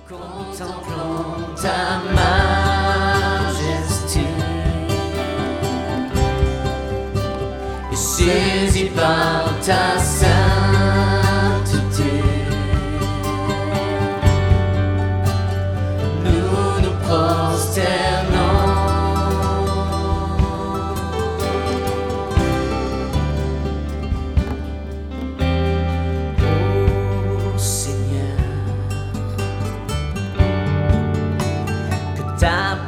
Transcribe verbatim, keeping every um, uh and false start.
Contemplons ta majesté et saisis par ta sainteté. Nous nous prosternons. Oh Seigneur, ta